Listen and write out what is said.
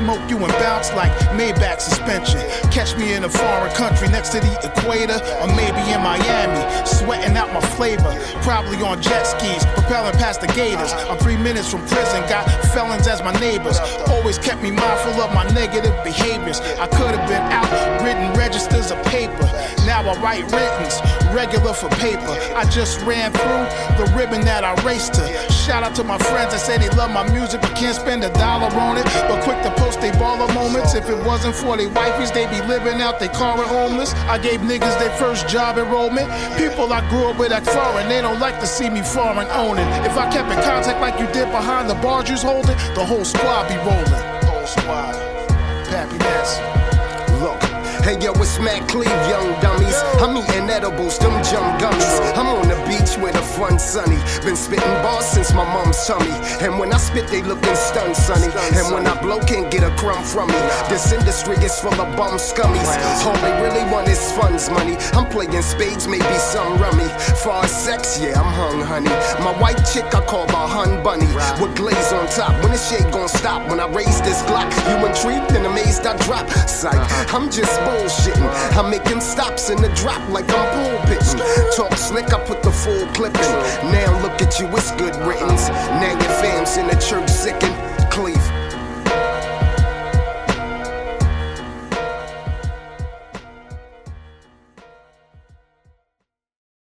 smoke you and bounce like Maybach suspension. Catch me in a foreign country next to the equator, or maybe in Miami, sweating out my flavor. Probably on jet skis, propelling past the gators. I'm 3 minutes from prison, got felons as my neighbors. Always kept me mindful of my negative behaviors. I could have been out written registers of paper. Now I write writtens, regular for paper. I just ran through the ribbon that I raced to. Shout out to my friends that say they love my music but can't spend $1 on it, but quick to post they baller moments. If it wasn't for they wifeys, they be living out they car and homeless. I gave niggas their first job enrollment. People I grew up with act foreign, they don't like to see me foreign owning. If I kept in contact like you did behind the bars you's holding, the whole squad be rolling. Whole squad. Pappy Ness. Look. Hey yo, it's Matt Cleve, young dummies. I'm eating edibles, them jump gummies. I'm on the beach where the fun's sunny. Been spitting bars since my mom's tummy. And when I spit, they looking stunned, sonny. And when I blow, can't get a crumb from me. This industry is full of bum scummies. All they really want is funds, money. I'm playing spades, maybe some rummy. Far as sex, yeah, I'm hung, honey. My white chick, I call my hun bunny. With glaze on top, when the shade gon' stop. When I raise this Glock, you intrigued and amazed I drop. Psych, I'm just bullshitting. I'm making stops in the drop like I'm pulpitting. Talk slick, I put the full clip in. Now look at you, it's good riddance. Now your fam's in the church sickin'. Cleve.